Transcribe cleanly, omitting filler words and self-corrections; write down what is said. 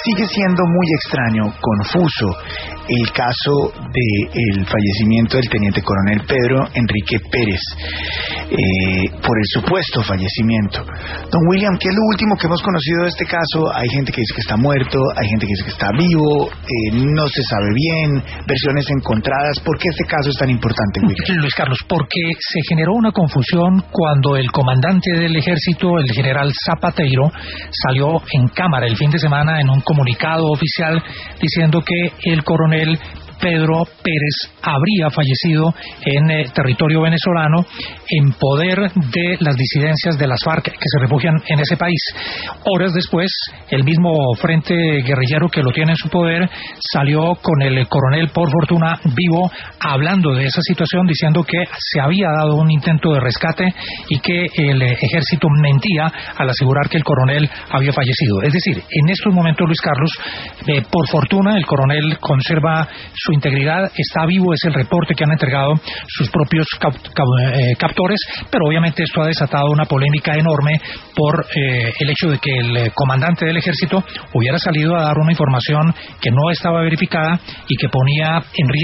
sigue siendo muy extraño, confuso, el caso del fallecimiento del teniente coronel Pedro Enrique Pérez, por el supuesto fallecimiento. Don William, ¿qué es lo último que hemos conocido de este caso? Hay gente que dice que está muerto, hay gente que dice que está vivo, no se sabe bien, versiones encontradas. ¿Por qué este caso es tan importante, William? Luis Carlos, porque se generó una confusión cuando el comandante del ejército, el general Zapateiro, salió en cámara el fin de semana en un comunicado oficial diciendo que el coronel Pedro Pérez habría fallecido en territorio venezolano en poder de las disidencias de las FARC que se refugian en ese país. Horas después, el mismo frente guerrillero que lo tiene en su poder salió con el coronel por fortuna vivo hablando de esa situación, diciendo que se había dado un intento de rescate y que el ejército mentía al asegurar que el coronel había fallecido. Es decir, en estos momentos, Luis Carlos, por fortuna el coronel conserva su integridad, está vivo, es el reporte que han entregado sus propios captores, pero obviamente esto ha desatado una polémica enorme por el hecho de que el comandante del ejército hubiera salido a dar una información que no estaba verificada y que ponía en riesgo